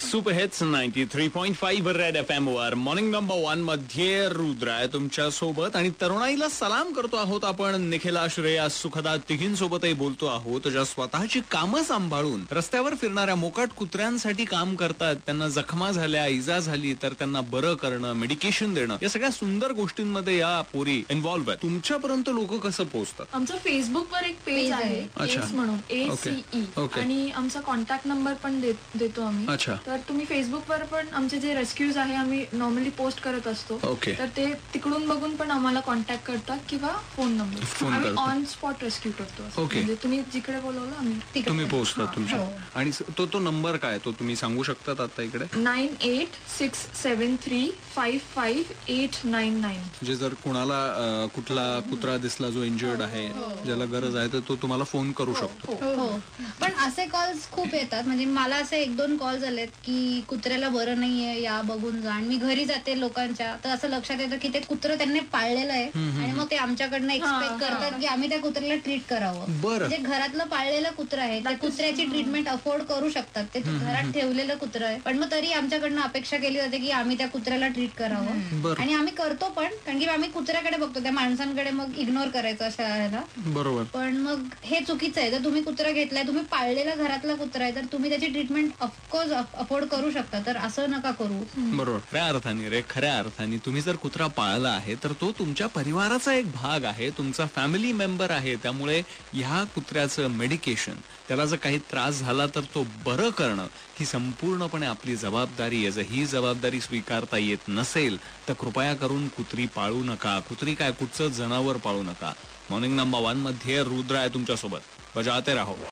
Super hits 93.5 red FM वर morning number 1 मध्ये रुद्र आहे तुमच्या सोबत आणि तरुणाईला सलाम करतो आहोत आपण. निखिला, श्रेया, सुखदा तिघींसोबतही बोलतो आहोत ज्या स्वतःची कामं सांभाळून रस्त्यावर फिरणाऱ्या मोकाट कुत्र्यांसाठी काम करतात. त्यांना जखमा झाल्या, इजा झाली तर त्यांना बरं करणं, मेडिकेशन देणं, या सगळ्या सुंदर गोष्टींमध्ये या पोरी इन्व्हॉल्व्ह आहेत. तुमच्यापर्यंत लोक कसं पोहोचतात? आमचं फेसबुकवर एक पेज आहे एस म्हणून ACE आणि आमचा कॉन्टॅक्ट नंबर पण देतो आम्ही. तर तुम्ही फेसबुकवर पण आमचे जे रेस्क्यूज आहे आम्ही नॉर्मली पोस्ट करत असतो. तर ते तिकडून बघून पण आम्हाला कॉन्टॅक्ट करतात किंवा फोन नंबर आम्ही ऑन स्पॉट रेस्क्यू करतो. म्हणजे तुम्ही जिकडे बोलवलं आम्ही तुम्ही पोहोचतात तुमच्या. आणि तो नंबर काय तो तुम्ही सांगू शकतात आता इकडे? 9867355899. म्हणजे जर कुणाला कुठला कुत्रा दिसला जो इंजर्ड आहे, ज्याला गरज आहे, तर तो तुम्हाला फोन करू शकतो. पण असे कॉल्स खूप येतात. म्हणजे मला असे 1-2 कॉल झालेत की कुत्र्याला बरं नाहीये, या बघून जा. आणि मी घरी जाते लोकांच्या, तर असं लक्षात येतं की ते कुत्रं त्यांनी पाळलेलं आहे आणि मग ते आमच्याकडनं एक्सपेक्ट करतात की आम्ही त्या कुत्र्याला ट्रीट करावं. म्हणजे घरातलं पाळलेलं कुत्रं आहे, त्या कुत्र्याची ट्रीटमेंट अफोर्ड करू शकतात. ते घरात ठेवलेलं कुत्रं आहे, पण मग तरी आमच्याकडनं अपेक्षा केली जाते की आम्ही त्या कुत्र्याला ट्रीट करावं. आणि आम्ही करतो पण, कारण की आम्ही कुत्र्याकडे बघतो, त्या माणसांकडे मग इग्नोर करायचं अशा ह्याला. बरोबर. पण मग हे चुकीचं आहे. जर तुम्ही कुत्रा घेतलाय, तुम्ही पाळलेला घरातला कुत्रा आहे, तर तुम्ही त्याची ट्रीटमेंट ऑफकोर्स अफोर्ड करू शकता. तर असं नका करू. बरोबर. खऱ्या अर्थाने तुम्ही जर कुत्रा पाळला आहे तर तो तुमच्या परिवाराचा एक भाग आहे, तुमचा फॅमिली मेंबर आहे. त्यामुळे ह्या कुत्र्याचं मेडिकेशन, त्याला जर काही त्रास झाला तर तो बरं करणं ही संपूर्णपणे आपली जबाबदारी आहे. जर ही जबाबदारी स्वीकारता येत नसेल तर कृपया करून कुत्री पाळू नका. कुत्री काय, कुठचं जनावर पाळू नका. मॉर्निंग नंबर 1 मध्ये रुद्र आहे तुमच्यासोबत. बजाते राहो.